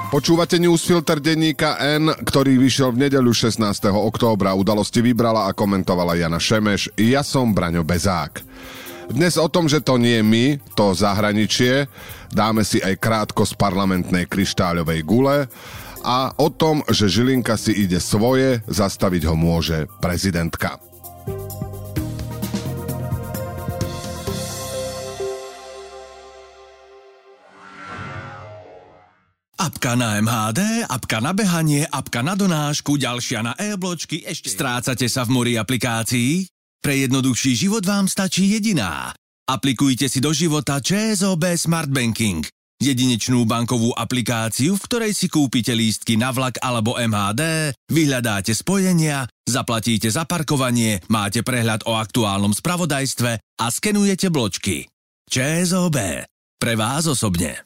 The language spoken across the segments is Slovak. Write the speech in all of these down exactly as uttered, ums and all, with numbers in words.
Počúvate newsfilter denníka N, ktorý vyšiel v nedeľu šestnásteho októbra. Udalosti vybrala a komentovala Jana Šemeš. Ja som Braňo Bezák. Dnes o tom, že to nie my, to zahraničie, dáme si aj krátko z parlamentnej kryštáľovej gule a o tom, že Žilinka si ide svoje, zastaviť ho môže prezidentka. Apka na em há dé, apka na behanie, apka na donášku, ďalšia na e-bločky, ešte strácate sa v mori aplikácií? Pre jednoduchší život vám stačí jediná. Aplikujte si do života ČSOB Smart Banking. Jedinečnú bankovú aplikáciu, v ktorej si kúpite lístky na vlak alebo em há dé, vyhľadáte spojenia, zaplatíte za parkovanie, máte prehľad o aktuálnom spravodajstve a skenujete bločky. ČSOB. Pre vás osobne.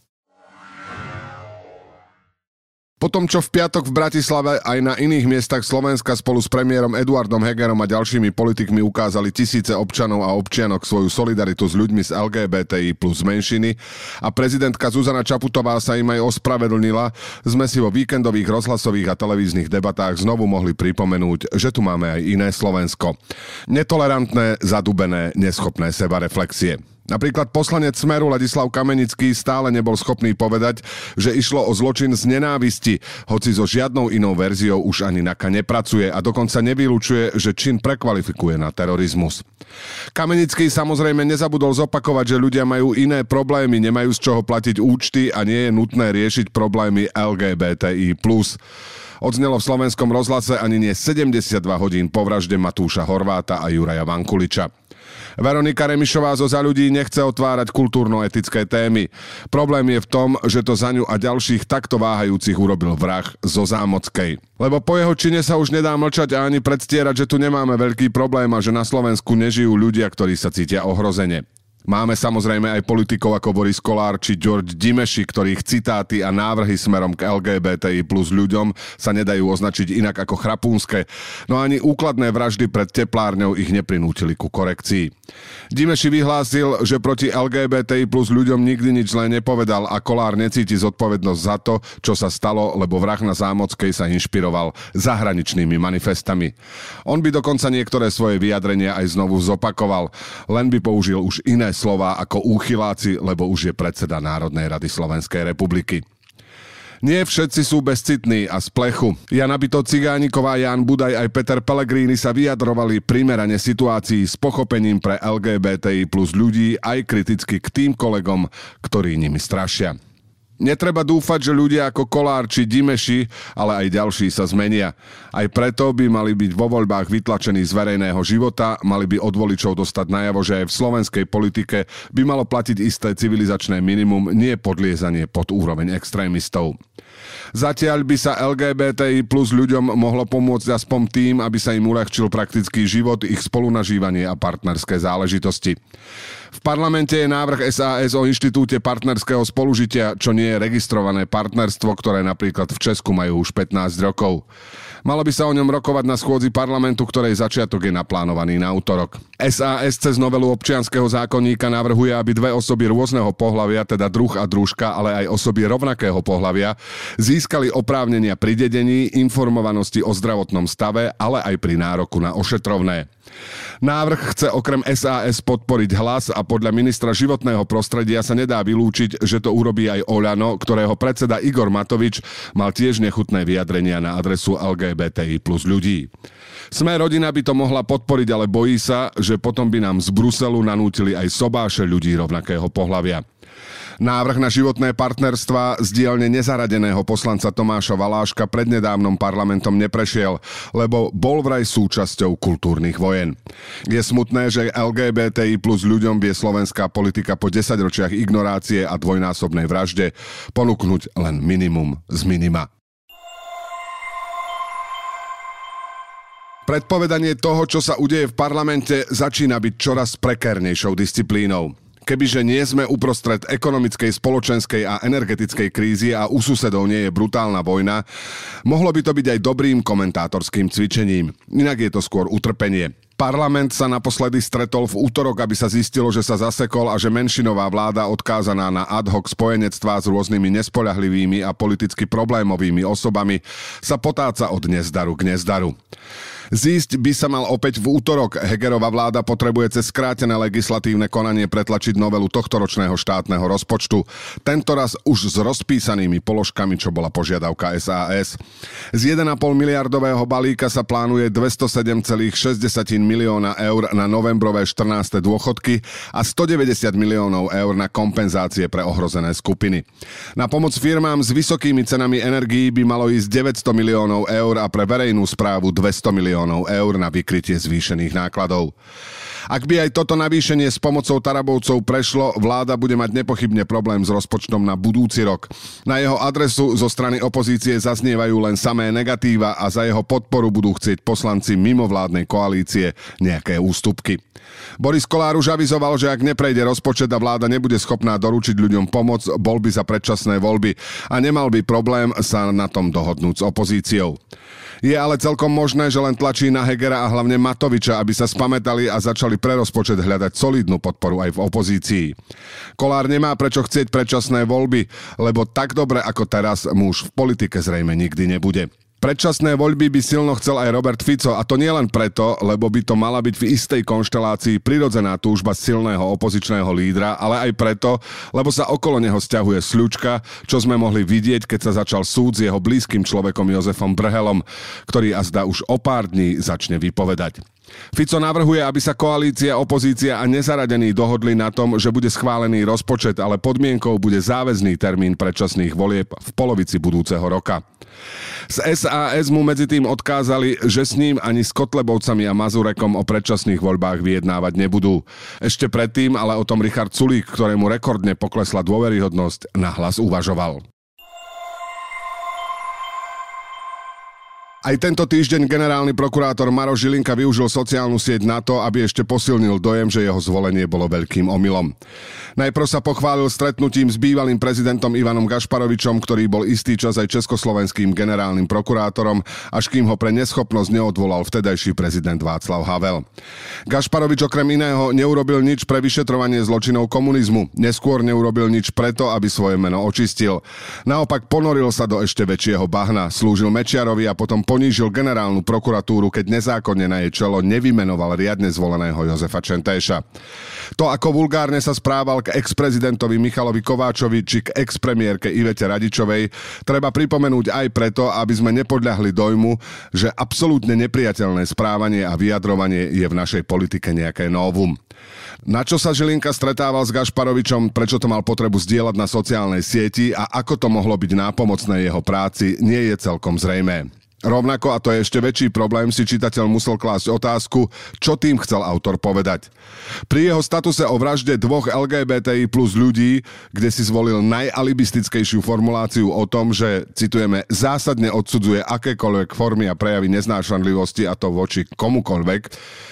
Po tom, čo v piatok v Bratislave aj na iných miestach Slovenska spolu s premiérom Eduardom Hegerom a ďalšími politikmi ukázali tisíce občanov a občianok svoju solidaritu s ľuďmi z el gé bé té í plus menšiny a prezidentka Zuzana Čaputová sa im aj ospravedlnila, sme si vo víkendových rozhlasových a televíznych debatách znovu mohli pripomenúť, že tu máme aj iné Slovensko. Netolerantné, zadubené, neschopné sebareflexie. Napríklad poslanec Smeru Ladislav Kamenický stále nebol schopný povedať, že išlo o zločin z nenávisti, hoci so žiadnou inou verziou už ani NAKA nepracuje a dokonca nevylučuje, že čin prekvalifikuje na terorizmus. Kamenický samozrejme nezabudol zopakovať, že ľudia majú iné problémy, nemajú z čoho platiť účty a nie je nutné riešiť problémy el gé bé té í plus. Odznelo v Slovenskom rozhlase ani nie sedemdesiatdva hodín po vražde Matúša Horváta a Juraja Vankuliča. Veronika Remišová zo Za ľudí nechce otvárať kultúrno-etické témy. Problém je v tom, že to za ňu a ďalších takto váhajúcich urobil vrah zo Zámockej. Lebo po jeho čine sa už nedá mlčať a ani predstierať, že tu nemáme veľký problém a že na Slovensku nežijú ľudia, ktorí sa cítia ohrozene. Máme samozrejme aj politikov ako Boris Kollár či George Dimeši, ktorých citáty a návrhy smerom k el gé bé té í plus ľuďom sa nedajú označiť inak ako chrapúnske, no ani úkladné vraždy pred teplárňou ich neprinútili ku korekcii. Dimeši vyhlásil, že proti el gé bé té í plus ľuďom nikdy nič zlé nepovedal a Kollár necíti zodpovednosť za to, čo sa stalo, lebo vrah na Zámockej sa inšpiroval zahraničnými manifestami. On by dokonca niektoré svoje vyjadrenia aj znovu zopakoval, len by použil už iné slová ako úchyláci, lebo už je predseda Národnej rady Slovenskej republiky. Nie všetci sú bezcitní a z plechu. Jana Bito Cigániková, Ján Budaj aj Peter Pellegrini sa vyjadrovali primerane situácii s pochopením pre el gé bé té í plus ľudí aj kriticky k tým kolegom, ktorí nimi strašia. Netreba dúfať, že ľudia ako Kollár či Dimeši, ale aj ďalší sa zmenia. Aj preto by mali byť vo voľbách vytlačení z verejného života, mali by od voličov dostať najavo, že aj v slovenskej politike by malo platiť isté civilizačné minimum, nie podliezanie pod úroveň extrémistov. Zatiaľ by sa el gé bé té í plus ľuďom mohlo pomôcť aspoň tým, aby sa im uľahčil praktický život, ich spolunažívanie a partnerské záležitosti. V parlamente je návrh es a es o inštitúte partnerského spolužitia, čo nie je registrované partnerstvo, ktoré napríklad v Česku majú už pätnásť rokov. Malo by sa o ňom rokovať na schôdzi parlamentu, ktorej začiatok je naplánovaný na utorok. es a es cez novelu občianskeho zákonníka navrhuje, aby dve osoby rôzneho pohlavia, teda druh a družka, ale aj osoby rovnakého pohlavia, získali oprávnenia pri dedení, informovanosti o zdravotnom stave, ale aj pri nároku na ošetrovné. Návrh chce okrem es a es podporiť Hlas a podľa ministra životného prostredia sa nedá vylúčiť, že to urobí aj Oľano, ktorého predseda Igor Matovič mal tiež nechutné vyjadrenia na adresu el gé bé té í plus ľudí. Sme rodina by to mohla podporiť, ale bojí sa, že potom by nám z Bruselu nanútili aj sobáše ľudí rovnakého pohlavia. Návrh na životné partnerstvá z dielne nezaradeného poslanca Tomáša Valáška prednedávnom parlamentom neprešiel, lebo bol vraj súčasťou kultúrnych vojen. Je smutné, že el gé bé té í plus ľuďom vie slovenská politika po desaťročiach ignorácie a dvojnásobnej vražde ponúknuť len minimum z minima. Predpovedanie toho, čo sa udeje v parlamente, začína byť čoraz prekernejšou disciplínou. Kebyže nie sme uprostred ekonomickej, spoločenskej a energetickej krízy a u susedov nie je brutálna vojna, mohlo by to byť aj dobrým komentátorským cvičením. Inak je to skôr utrpenie. Parlament sa naposledy stretol v útorok, aby sa zistilo, že sa zasekol a že menšinová vláda odkázaná na ad hoc spojenectvá s rôznymi nespoľahlivými a politicky problémovými osobami sa potáca od nezdaru k nezdaru. Zísť by sa mal opäť v útorok. Hegerova vláda potrebuje cez skrátené legislatívne konanie pretlačiť novelu tohtoročného štátneho rozpočtu. Tentoraz už s rozpísanými položkami, čo bola požiadavka es a es. Z jeden a pol miliardového balíka sa plánuje dvestosedem celá šesť milióna eur na novembrové štrnáste dôchodky a stodeväťdesiat miliónov eur na kompenzácie pre ohrozené skupiny. Na pomoc firmám s vysokými cenami energií by malo ísť deväťsto miliónov eur a pre verejnú správu dvesto miliónov eur na vykrytie zvýšených nákladov. Ak by aj toto navýšenie s pomocou Tarabovcov prešlo, vláda bude mať nepochybne problém s rozpočtom na budúci rok. Na jeho adresu zo strany opozície zaznievajú len samé negatíva a za jeho podporu budú chcieť poslanci mimovládnej koalície nejaké ústupky. Boris Kollár už avizoval, že ak neprejde rozpočet a vláda nebude schopná doručiť ľuďom pomoc, bol by za predčasné voľby a nemal by problém sa na tom dohodnúť s opozíciou. Je ale celkom možné, že len tlačí na Hegera a hlavne Matoviča, aby sa spamätali a začali pre rozpočet hľadať solidnú podporu aj v opozícii. Kollár nemá prečo chcieť predčasné voľby, lebo tak dobre ako teraz muž v politike zrejme nikdy nebude. Predčasné voľby by silno chcel aj Robert Fico, a to nielen preto, lebo by to mala byť v istej konštelácii prirodzená túžba silného opozičného lídra, ale aj preto, lebo sa okolo neho sťahuje sľučka, čo sme mohli vidieť, keď sa začal súd s jeho blízkym človekom Jozefom Brhelom, ktorý azda už o pár dní začne vypovedať. Fico navrhuje, aby sa koalícia, opozícia a nezaradení dohodli na tom, že bude schválený rozpočet, ale podmienkou bude záväzný termín predčasných volieb v polovici budúceho roka. Z es a es mu medzi tým odkázali, že s ním ani s Kotlebovcami a Mazurekom o predčasných voľbách vyjednávať nebudú. Ešte predtým ale o tom Richard Sulík, ktorému rekordne poklesla dôveryhodnosť, nahlas uvažoval. Aj tento týždeň generálny prokurátor Maroš Žilinka využil sociálnu sieť na to, aby ešte posilnil dojem, že jeho zvolenie bolo veľkým omylom. Najprv sa pochválil stretnutím s bývalým prezidentom Ivanom Gašparovičom, ktorý bol istý čas aj československým generálnym prokurátorom, až kým ho pre neschopnosť neodvolal vtedajší prezident Václav Havel. Gašparovič okrem iného neurobil nič pre vyšetrovanie zločinov komunizmu, neskôr neurobil nič preto, aby svoje meno očistil. Naopak ponoril sa do ešte väčšieho bahna, slúžil Mečiarovi a potom ponížil generálnu prokuratúru, keď nezákonne na jej čelo nevymenoval riadne zvoleného Jozefa Čentéša. To, ako vulgárne sa správal k ex-prezidentovi Michalovi Kováčovi či k ex-premiérke Ivete Radičovej, treba pripomenúť aj preto, aby sme nepodľahli dojmu, že absolútne nepriateľné správanie a vyjadrovanie je v našej politike nejaké novum. Na čo sa Žilinka stretával s Gašparovičom, prečo to mal potrebu zdieľať na sociálnej sieti a ako to mohlo byť nápomocné jeho práci, nie je celkom zrejmé. Rovnako, a to je ešte väčší problém, si čitateľ musel klásť otázku, čo tým chcel autor povedať. Pri jeho statuse o vražde dvoch el gé bé té í plus ľudí, kde si zvolil najalibistickejšiu formuláciu o tom, že, citujeme, zásadne odsudzuje akékoľvek formy a prejavy neznášanlivosti, a to voči komukoľvek,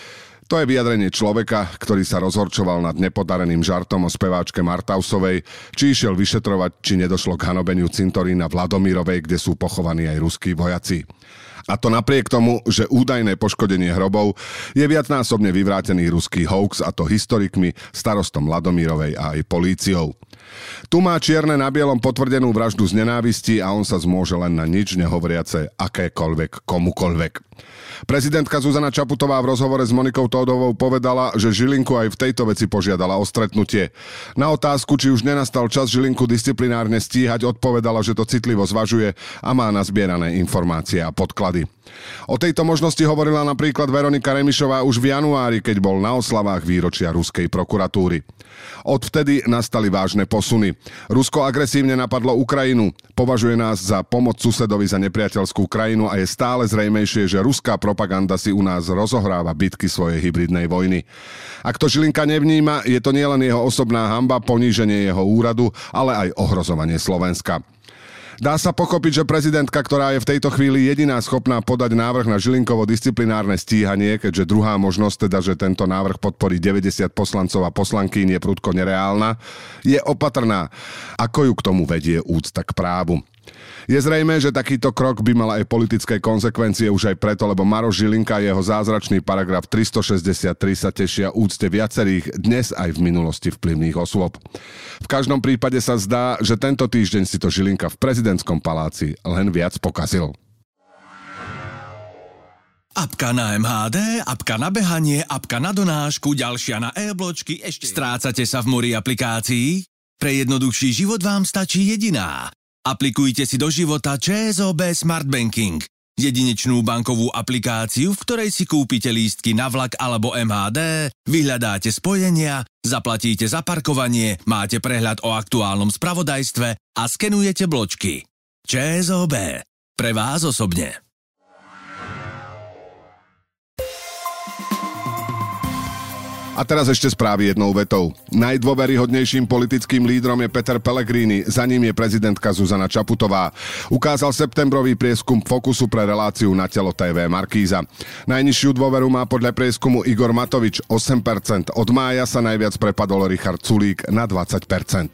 to je vyjadrenie človeka, ktorý sa rozhorčoval nad nepodareným žartom o speváčke Martausovej, či išiel vyšetrovať, či nedošlo k hanobeniu cintorína v Ladomírovej, kde sú pochovaní aj ruskí vojaci. A to napriek tomu, že údajné poškodenie hrobov je viacnásobne vyvrátený ruský hoax, a to historikmi, starostom Ladomírovej a aj políciou. Tu má čierne na bielom potvrdenú vraždu z nenávisti a on sa zmôže len na nič nehovoriace akékoľvek komukoľvek. Prezidentka Zuzana Čaputová v rozhovore s Monikou Tódovou povedala, že Žilinku aj v tejto veci požiadala o stretnutie. Na otázku, či už nenastal čas Žilinku disciplinárne stíhať, odpovedala, že to citlivo zvažuje a má nazbierané informácie a podklady. O tejto možnosti hovorila napríklad Veronika Remišová už v januári, keď bol na oslavách výročia ruskej prokuratúry. Odvtedy nastali vážne posuny. Rusko agresívne napadlo Ukrajinu, považuje nás za pomoc susedovi za nepriateľskú krajinu a je stále zrejmejšie, že ruská propaganda si u nás rozohráva bitky svojej hybridnej vojny. Ak to Žilinka nevníma, je to nielen jeho osobná hanba, poníženie jeho úradu, ale aj ohrozovanie Slovenska. Dá sa pochopiť, že prezidentka, ktorá je v tejto chvíli jediná schopná podať návrh na Žilinkovo disciplinárne stíhanie, keďže druhá možnosť, teda, že tento návrh podporí deväťdesiat poslancov a poslankýň, je prudko nereálna, je opatrná. Ako ju k tomu vedie úcta k právu? Je zrejmé, že takýto krok by mal aj politické konsekvencie už aj preto, lebo Maroš Žilinka a jeho zázračný paragraf tristošesťdesiattri sa tešia úcte viacerých dnes aj v minulosti vplyvných osôb. V každom prípade sa zdá, že tento týždeň si to Žilinka v prezidentskom paláci len viac pokazil. Apka na em há dé, apka na behanie, apka na donášku, ďalšia na e-bločky, ešte strácate sa v mori aplikácií? Pre jednoduchší život vám stačí jediná. Aplikujte si do života ČSOB Smart Banking, jedinečnú bankovú aplikáciu, v ktorej si kúpite lístky na vlak alebo em há dé, vyhľadáte spojenia, zaplatíte za parkovanie, máte prehľad o aktuálnom spravodajstve a skenujete bločky. ČSOB. Pre vás osobne. A teraz ešte správy jednou vetou. Najdôveryhodnejším politickým lídrom je Peter Pellegrini, za ním je prezidentka Zuzana Čaputová. Ukázal septembrový prieskum Fokusu pre reláciu Na telo té vé Markíza. Najnižšiu dôveru má podľa prieskumu Igor Matovič osem percent. Od mája sa najviac prepadol Richard Sulík na dvadsať percent.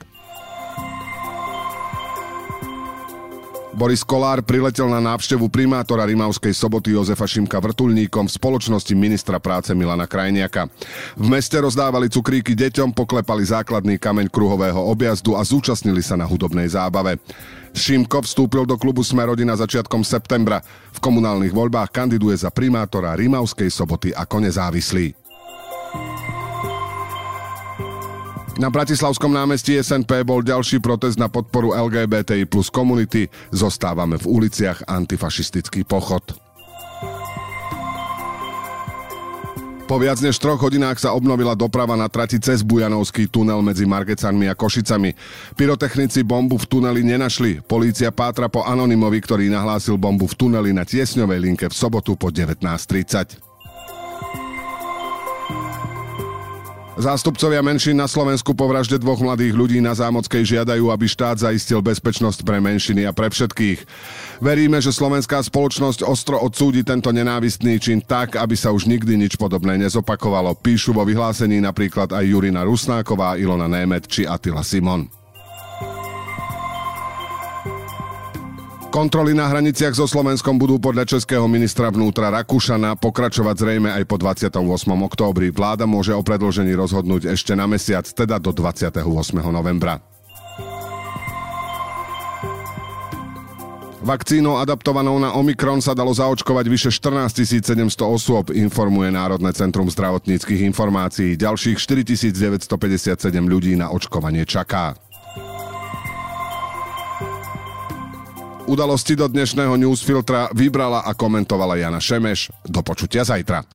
Boris Kollár priletel na návštevu primátora Rimavskej Soboty Jozefa Šimka vrtuľníkom v spoločnosti ministra práce Milana Krajniaka. V meste rozdávali cukríky deťom, poklepali základný kameň kruhového objazdu a zúčastnili sa na hudobnej zábave. Šimko vstúpil do klubu Smer-rodina začiatkom septembra. V komunálnych voľbách kandiduje za primátora Rimavskej Soboty ako nezávislý. Na Bratislavskom námestí es en pé bol ďalší protest na podporu el gé bé té í plus komunity. Zostávame v uliciach, antifašistický pochod. Po viac než troch hodinách sa obnovila doprava na trati cez Bujanovský tunel medzi Margecanmi a Košicami. Pyrotechnici bombu v tuneli nenašli. Polícia pátra po anonymovi, ktorý nahlásil bombu v tuneli na tiesňovej linke v sobotu po devätnásť tridsať. Zástupcovia menšín na Slovensku po vražde dvoch mladých ľudí na Zámockej žiadajú, aby štát zaistil bezpečnosť pre menšiny a pre všetkých. Veríme, že slovenská spoločnosť ostro odsúdi tento nenávistný čin tak, aby sa už nikdy nič podobné nezopakovalo. Píšu vo vyhlásení napríklad aj Jurina Rusnáková, Ilona Német či Attila Simon. Kontroly na hraniciach so Slovenskom budú podľa českého ministra vnútra Rakušana pokračovať zrejme aj po dvadsiateho ôsmeho októbri. Vláda môže o predĺžení rozhodnúť ešte na mesiac, teda do dvadsiateho ôsmeho novembra. Vakcínou adaptovanou na Omikron sa dalo zaočkovať vyše štrnásťtisícsedemsto osôb, informuje Národné centrum zdravotníckych informácií. Ďalších štyritisícdeväťstopäťdesiatsedem ľudí na očkovanie čaká. Udalosti do dnešného newsfiltra vybrala a komentovala Jana Šemeš. Do počutia zajtra.